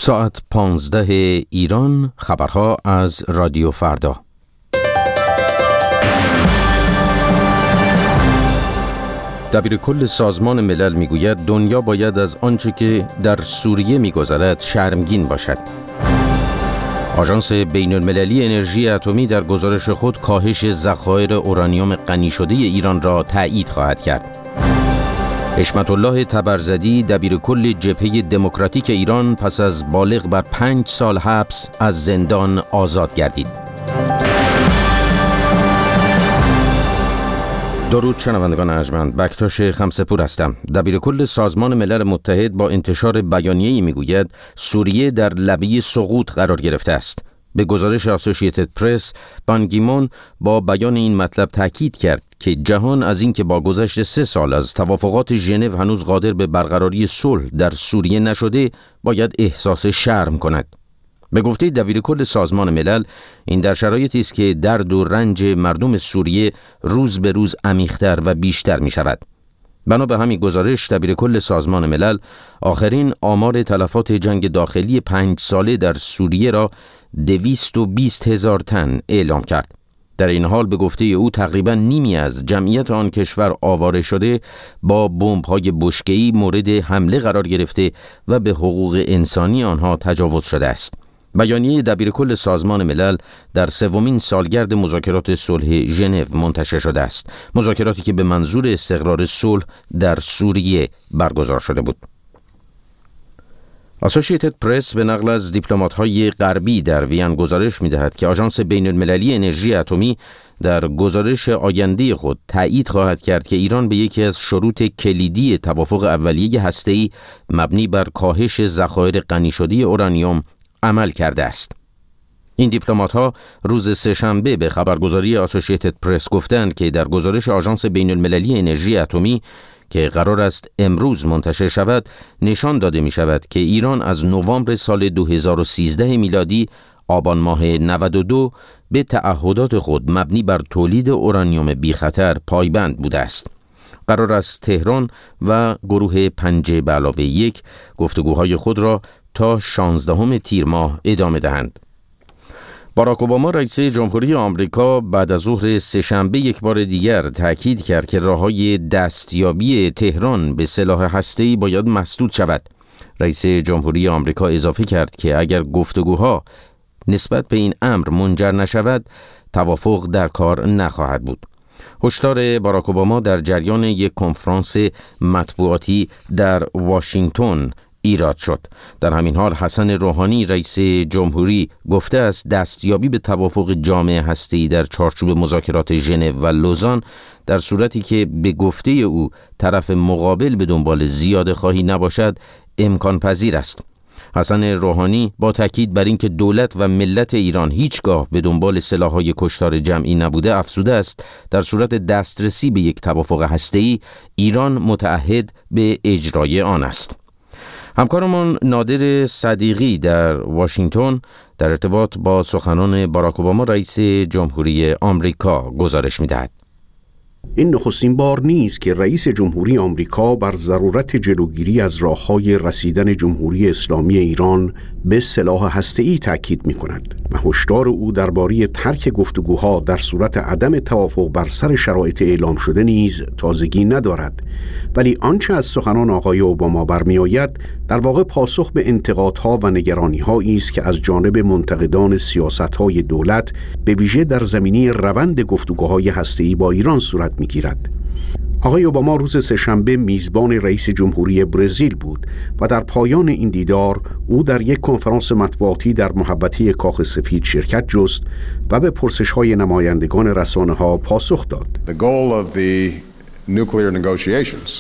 ساعت 15 ایران، خبرها از رادیو فردا. دبیرکل سازمان ملل میگوید دنیا باید از آنچه که در سوریه میگذرد شرمگین باشد. آژانس بین‌المللی انرژی اتمی در گزارش خود کاهش ذخایر اورانیوم غنی شده ایران را تایید خواهد کرد. حشمت الله تبرزدی دبیرکل جبهه دموکراتیک ایران پس از بالغ بر 5 سال حبس از زندان آزاد گردید. درود شنوندگان ارجمند، بکتاش خمسه‌پور هستم. دبیرکل سازمان ملل متحد با انتشار بیانیه‌ای میگوید سوریه در لبه سقوط قرار گرفته است. به گزارش اسوسییتد پرس، بان کی مون با بیان این مطلب تاکید کرد که جهان از اینکه با گذشت 3 سال از توافقات ژنو هنوز قادر به برقراری صلح در سوریه نشده، باید احساس شرم کند. به گفته دبیرکل سازمان ملل، این در شرایطی است که درد و رنج مردم سوریه روز به روز عمیق‌تر و بیشتر می شود. بنا به همین گزارش، دبیرکل سازمان ملل آخرین آمار تلفات جنگ داخلی 5 ساله در سوریه را 220,000 تن اعلام کرد. در این حال به گفته او تقریباً نیمی از جمعیت آن کشور آواره شده، با بمب‌های بشکه‌ای مورد حمله قرار گرفته و به حقوق انسانی آنها تجاوز شده است. بیانیه دبیرکل سازمان ملل در 3مین سالگرد مذاکرات صلح ژنو منتشر شده است، مذاکراتی که به منظور استقرار صلح در سوریه برگزار شده بود. اسوسییتد پرس به نقل از دیپلمات‌های غربی در وین گزارش می‌دهد که آژانس بین‌المللی انرژی اتمی در گزارش آینده خود تایید خواهد کرد که ایران به یکی از شروط کلیدی توافق اولیه هسته‌ای مبنی بر کاهش ذخایر غنی شده اورانیوم عمل کرده است. این دیپلمات‌ها روز سه‌شنبه به خبرگزاری اسوسییتد پرس گفتند که در گزارش آژانس بین‌المللی انرژی اتمی که قرار است امروز منتشر شود، نشان داده می شود که ایران از نوامبر سال 2013 میلادی آبان ماه 92 به تعهدات خود مبنی بر تولید اورانیوم بی خطر پایبند بوده است. قرار است تهران و گروه 5+1 گفتگوهای خود را تا 16 تیر ماه ادامه دهند. باراک اوباما رئیس جمهوری آمریکا بعد از ظهر سه‌شنبه یک بار دیگر تاکید کرد که راه‌های دستیابی تهران به سلاح هسته‌ای باید مسدود شود. رئیس جمهوری آمریکا اضافه کرد که اگر گفتگوها نسبت به این امر منجر نشود، توافق در کار نخواهد بود. هشدار باراک اوباما در جریان یک کنفرانس مطبوعاتی در واشنگتن ایراد شد. در همین حال حسن روحانی رئیس جمهوری گفته است دستیابی به توافق جامع هسته‌ای در چارچوب مذاکرات ژنو و لوزان در صورتی که به گفته او طرف مقابل به دنبال زیاده خواهی نباشد امکان پذیر است. حسن روحانی با تاکید بر اینکه دولت و ملت ایران هیچگاه به دنبال سلاح‌های کشتار جمعی نبوده افزوده است در صورت دسترسی به یک توافق هسته‌ای ایران متعهد به اجرای آن است. همکارمان نادر صدیقی در واشنگتن در ارتباط با سخنان باراک اوباما رئیس جمهوری آمریکا گزارش می‌دهد. این نخستین بار نیست که رئیس جمهوری آمریکا بر ضرورت جلوگیری از راه‌های رسیدن جمهوری اسلامی ایران به سلاح هسته‌ای تاکید می‌کند و هشدار او درباره ترک گفتگوها در صورت عدم توافق بر سر شرایط اعلام شده نیز تازگی ندارد. ولی آنچه از سخنان آقای اوباما برمی‌آید در واقع پاسخ به انتقادها و نگرانی‌هایی است که از جانب منتقدان سیاست‌های دولت به ویژه در زمینه روند گفتگوهای هسته‌ای با ایران صورت می‌گیرد. آقای اوباما روز سه‌شنبه میزبان رئیس جمهوری برزیل بود و در پایان این دیدار او در یک کنفرانس مطبوعاتی در محوطه کاخ سفید شرکت جست و به پرسش‌های نمایندگان رسانه‌ها پاسخ داد. The goal of the nuclear negotiations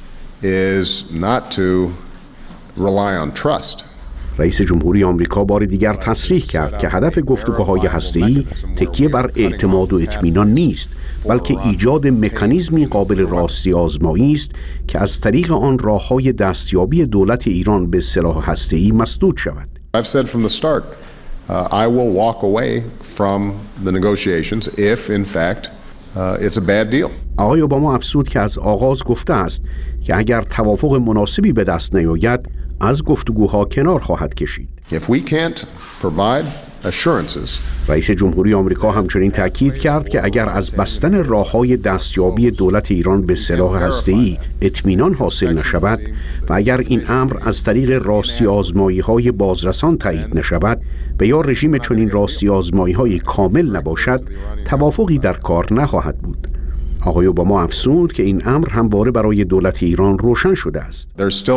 is not to rely on trust. رئیس جمهوری آمریکا بار دیگر تصریح کرد که هدف گفتگوهای هسته‌ای تکیه بر اعتماد و اطمینان نیست، بلکه ایجاد مکانیزمی قابل راستی آزمایی است که از طریق آن راه‌های دستیابی دولت ایران به سلاح هسته‌ای مسدود شود. I've said from the start, I will walk away from the negotiations if in fact it's a bad deal. آقای اوباما افزود که از آغاز گفته است که اگر توافق مناسبی به دست نیاید، از گفتگوها کنار خواهد کشید. If we can't provide assurances. رئیس جمهوری آمریکا همچنین تاکید کرد که اگر از بستن راه‌های دستیابی دولت ایران به سلاح هسته‌ای اطمینان حاصل نشود و اگر این امر از طریق راستی آزمایی‌های بازرسان تایید نشود و یا رژیم چنین راستی آزمایی‌های کامل نباشد، توافقی در کار نخواهد بود. آقای اوباما افزود که این امر همواره برای دولت ایران روشن شده است.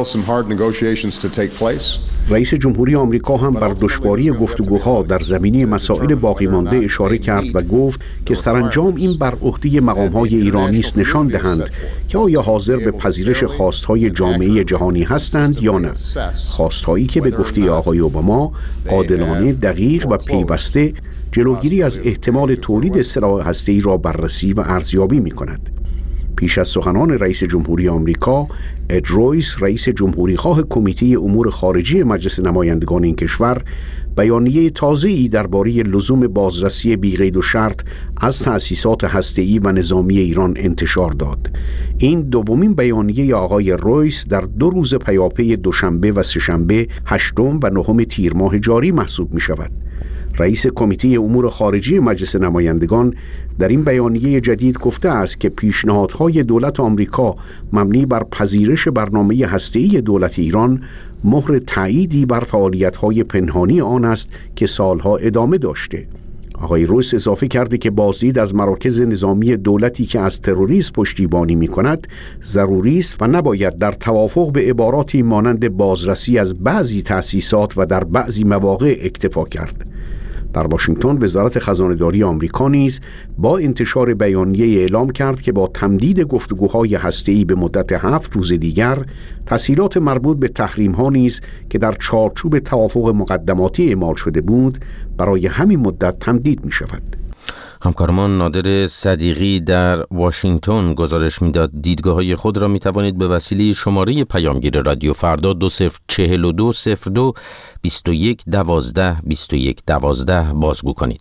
رئیس جمهوری آمریکا هم بر دشواری گفتگوها در زمینه مسائل باقی مانده اشاره کرد و گفت که سرانجام این بر عهده مقام‌های ایرانی است نشان دهند که آیا حاضر به پذیرش خواست‌های جامعه جهانی هستند یا نه. خواست‌هایی که به گفته آقای اوباما عادلانه، دقیق و پیوسته جلوگیری از احتمال تولید سلاح هسته‌ای را بررسی و ارزیابی می‌کند. پیش از سخنان رئیس جمهوری آمریکا، اد رویس، رئیس جمهوریخواه کمیته امور خارجی مجلس نمایندگان این کشور، بیانیه تازه‌ای درباره لزوم بازرسی بی‌قید و شرط از تأسیسات هسته‌ای و نظامی ایران انتشار داد. این دومین بیانیه آقای رویس در 2 روز پیاپی دوشنبه و سه‌شنبه 8 و 9 تیر ماه جاری محسوب می‌شود. رئیس کمیته امور خارجی مجلس نمایندگان در این بیانیه جدید گفته است که پیشنهادهای دولت آمریکا مبنی بر پذیرش برنامه هسته‌ای دولت ایران مهر تأییدی بر فعالیت‌های پنهانی آن است که سالها ادامه داشته. آقای رویس اضافه کرده که بازدید از مراکز نظامی دولتی که از تروریسم پشتیبانی می‌کند ضروری است و نباید در توافق به عباراتی مانند بازرسی از بعضی تأسیسات و در بعضی مواقع اکتفا کرد. در واشنگتن وزارت خزانه‌داری آمریکا نیز با انتشار بیانیه اعلام کرد که با تمدید گفتگوهای هسته‌ای به مدت 7 روز دیگر، تسهیلات مربوط به تحریم‌ها نیز که در چارچوب توافق مقدماتی اعمال شده بود برای همین مدت تمدید می‌شود. همکارمان نادر صدیقی در واشنگتن گزارش میداد دیدگاه‌های خود را می‌توانید به وسیله شماره پیامگیر رادیو فردا 204202 21 12 21 12 بازگو کنید.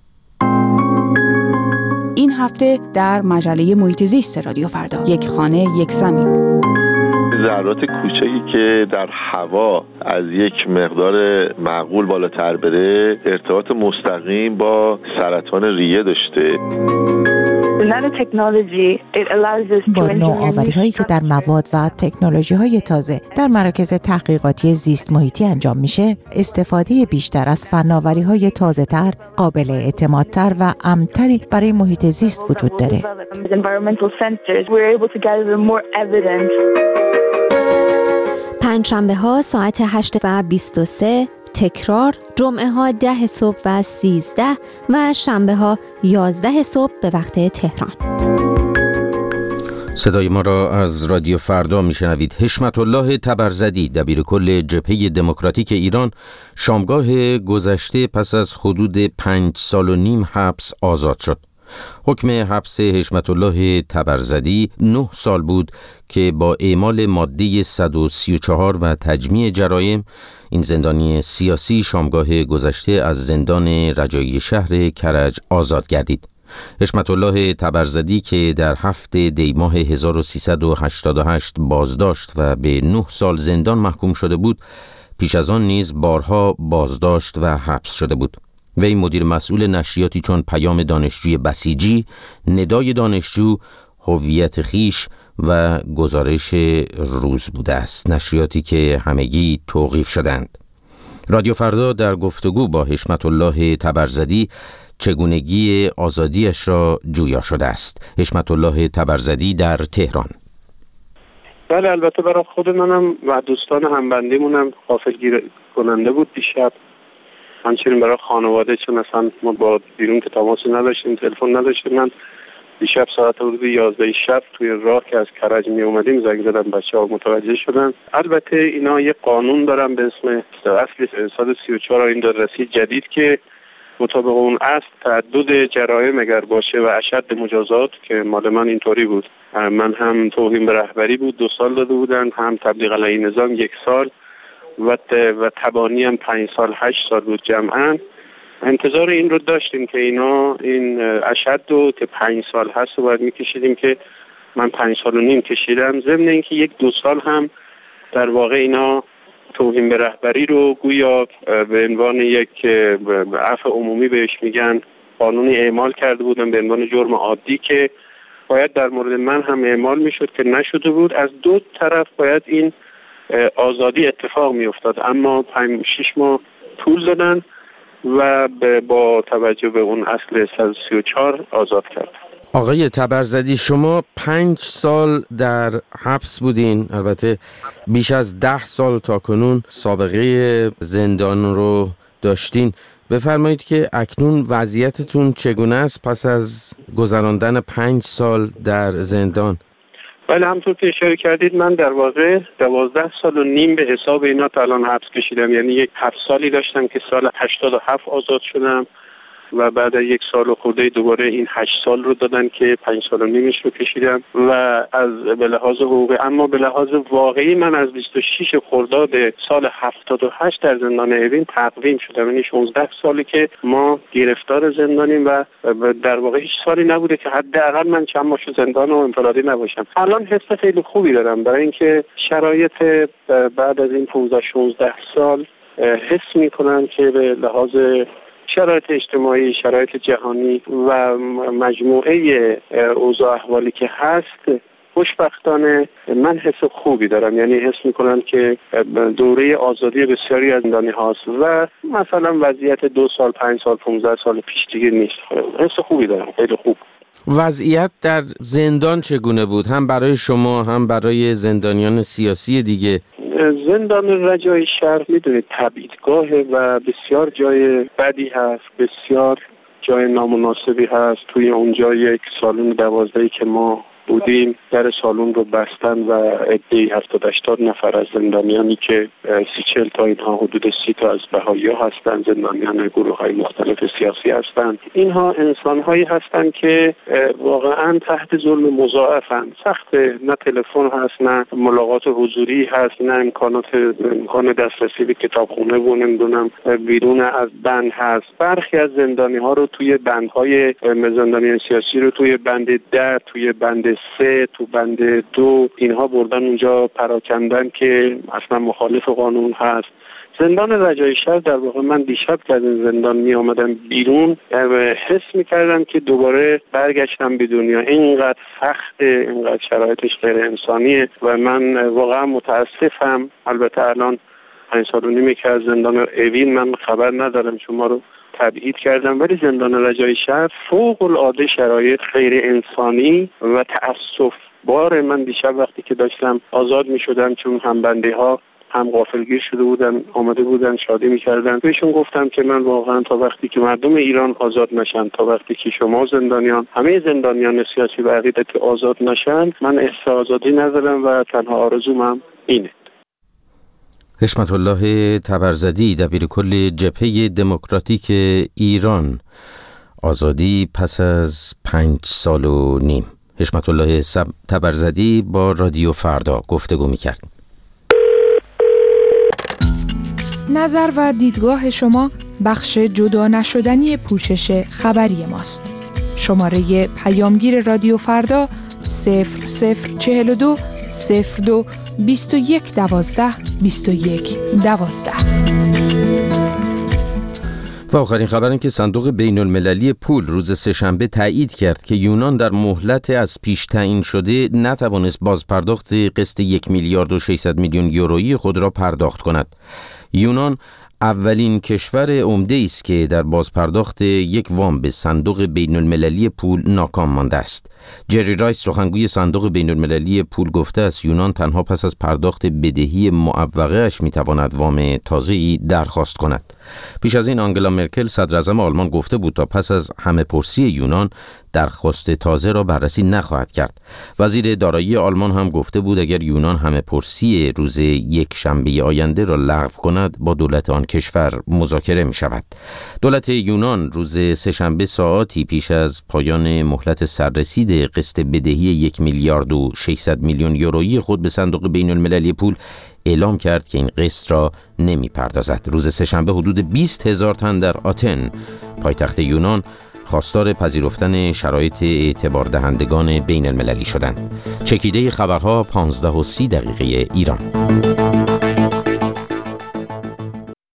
این هفته در مجله محیط زیست رادیو فردا، یک خانه یک زمین. ذرات کوچکی که در هوا از یک مقدار معقول بالاتر بره ارتباط مستقیم با سرطان ریه داشته. با نوآوری‌هایی که در مواد و تکنولوژی‌های تازه در مراکز تحقیقاتی زیست محیطی انجام میشه، استفاده بیشتر از فناوری‌های تازه‌تر، قابل اعتمادتر و امن‌تری برای محیط زیست وجود داره. پنجشنبه‌ها ساعت 8:23، تکرار جمعه‌ها 10 صبح و 13 و شنبه‌ها 11 صبح به وقت تهران. صدای ما را از رادیو فردا میشنوید. حشمت الله تبرزدی دبیرکل جبهه دموکراتیک ایران شامگاه گذشته پس از حدود 5 سال و نیم حبس آزاد شد. حکم حبس حشمت الله تبرزدی 9 سال بود که با اعمال ماده 134 و تجمیع جرایم این زندانی سیاسی شامگاه گذشته از زندان رجایی شهر کرج آزاد گردید. حشمت الله تبرزدی که در 7 دی ماه 1388 بازداشت و به 9 سال زندان محکوم شده بود، پیش از آن نیز بارها بازداشت و حبس شده بود. وی مدیر مسئول نشریاتی چون پیام دانشجوی بسیجی، ندای دانشجو، هویت خیش و گزارش روز بوده است، نشریاتی که همگی توقیف شدند. رادیو فردا در گفتگو با حشمت الله تبرزدی چگونگی آزادیش را جویا شده است. حشمت الله تبرزدی در تهران. بله، البته برای خود منم و دوستان همبندیمونم غافلگیر کننده بود دیشب. همچنین برای خانواده، چون اصلا ما با بیرون که تماسی نداشتیم، تلفن نداشتیم. من دیشب ساعت حدود 11 شب توی راه که از کرج می اومدیم زنگ زدم، بچه‌ها متوجه شدن. البته اینا یه قانون دارن به اسم اصل 134 آیین دادرسی جدید که مطابق اون اصل تعدد جرایم اگر باشه و اشد مجازات، که مال من اینطوری بود، من هم توهین به رهبری بود 2 سال داده بودن، هم تبلیغ علیه نظام 1 سال و تبانی هم 5 سال 8 سال بود. جمعاً انتظار این رو داشتیم که اینا این اشد رو که 5 سال هست و باید میکشیدیم، که من 5 سال و نیم کشیدم. ضمن اینکه 1-2 سال هم در واقع اینا توهین به رهبری رو گویا به عنوان یک عفو عمومی بهش میگن قانونی اعمال کرده بودن به عنوان جرم عادی که باید در مورد من هم اعمال میشد که نشده بود. از دو طرف باید این آزادی اتفاق میافتاد، اما 5-6 ماه طول دادن و با توجه به اون اصل 134 آزاد کرد. آقای تبرزدی، شما 5 سال در حبس بودین، البته بیش از 10 سال تا کنون سابقه زندان رو داشتین. بفرمایید که اکنون وضعیتتون چگونه است پس از گذراندن 5 سال در زندان؟ بله، همونطور که اشاره کردید من در واقع 12 سال و نیم به حساب اینا تا الان حبس کشیدم. یعنی یک 7 سالی داشتم که سال 87 آزاد شدم و بعد از 1 سال و خورده دوباره این 8 سال رو دادن که 5 سال و نیمش رو کشیدم و از به لحاظ حقوقی. اما به لحاظ واقعی من از 26 خرداد سال 78 در زندان اوین تقویم شدم. یعنی 16 سالی که ما گرفتار زندانیم و در واقع هیچ سالی نبوده که حداقل من چند ماه زندان و انفرادی نباشم. الان حس خیلی خوبی دارم برای اینکه شرایط بعد از این 15-16 سال حس می‌کنم که به لحاظ شرایط اجتماعی، شرایط جهانی و مجموعه اوضاع احوالی که هست، خوشبختانه من حس خوبی دارم. یعنی حس میکنم که دوره آزادی بسیاری از زندانی هاست و مثلا وضعیت 2 سال، 5 سال، 15 سال پیش دیگه نیست. حس خوبی دارم، خیلی خوب. وضعیت در زندان چگونه بود؟ هم برای شما هم برای زندانیان سیاسی دیگه؟ زندان رجای شهر میدونید تبعیدگاهه و بسیار جای بدی هست، بسیار جای نامناسبی هست. توی اونجا یک سالن 12 که ما بودیم در سالن رو بستن و عده‌ای 70-80 نفر از زندانیانی که 30-40 تا اینها حدود 30 تا از بهائی‌ها هستند، زندانیان گروه‌های مختلف سیاسی هستند. اینها انسان‌هایی هستند که واقعاً تحت ظلم مضاعفند. سخت، نه تلفن هست، نه ملاقات حضوری هست، نه امکان دسترسی به کتابخونه و نمیدونم بیرون از بند هست. برخی از زندانی‌ها رو توی بندهای زندانیان سیاسی رو توی بند 10، توی بند 3، تو بند 2 اینها بردن اونجا پراکندن که اصلا مخالف قانون هست. زندان رجای شهر در واقع من دیشب که از این زندان می آمدم بیرون حس می کردم که دوباره برگشتم به دنیا. اینقدر سخته، اینقدر شرایطش غیر انسانیه و من واقعا متاسفم. البته الان 5 سال و نیمه که از زندان اوین من خبر ندارم، شما رو تبعید کردم، ولی زندان رجای شهر فوق العاده شرایط غیر انسانی و تأسف بار. من دیشب وقتی که داشتم آزاد می شدم، چون هم بنده ها هم غافلگیر شده بودن، آمده بودن شادی می کردن، بهشون گفتم که من واقعا تا وقتی که مردم ایران آزاد نشن، تا وقتی که شما زندانیان، همه زندانیان سیاسی و عقیدتی آزاد نشن، من احساس آزادی ندارم و تنها آرزوم هم اینه. حشمت الله تبرزدی، دبیرکل جبهه دموکراتیک ایران، آزادی پس از 5 سال و نیم. حشمت الله تبرزدی با رادیو فردا گفتگو می‌کرد. نظر و دیدگاه شما بخش جدا نشدنی پوشش خبری ماست. شماره پیامگیر رادیو فردا 0042 02 21 12 21 12. و آخرین خبر این که صندوق بین المللی پول روز سه‌شنبه تایید کرد که یونان در مهلت از پیش تعیین شده نتوانست بازپرداخت قسط 1 میلیارد و 600 میلیون یورویی خود را پرداخت کند. یونان اولین کشور عمده است که در بازپرداخت یک وام به صندوق بین المللی پول ناکام مانده است. جری رایس، سخنگوی صندوق بین المللی پول، گفته است یونان تنها پس از پرداخت بدهی معوقه اش میتواند وام تازه‌ای درخواست کند. پیش از این آنگلا مرکل، صدر اعظم آلمان، گفته بود تا پس از همه پرسی یونان درخواست تازه را بررسی نخواهد کرد. وزیر دارایی آلمان هم گفته بود اگر یونان همه پرسی روز یک شنبه آینده را لغو کند با دولت آن کشور مذاکره می شود. دولت یونان روز سه‌شنبه ساعاتی پیش از پایان مهلت سررسید قسط بدهی 1 میلیارد و 600 میلیون یورویی خود به صندوق بین المللی پول اعلام کرد که این قسط را نمی پردازد. روز سه‌شنبه حدود 20,000 تن در آتن، پایتخت یونان، خواستار پذیرفتن شرایط اعتبار دهندگان بین المللی شدند. چکیده خبرها 15:30 ایران.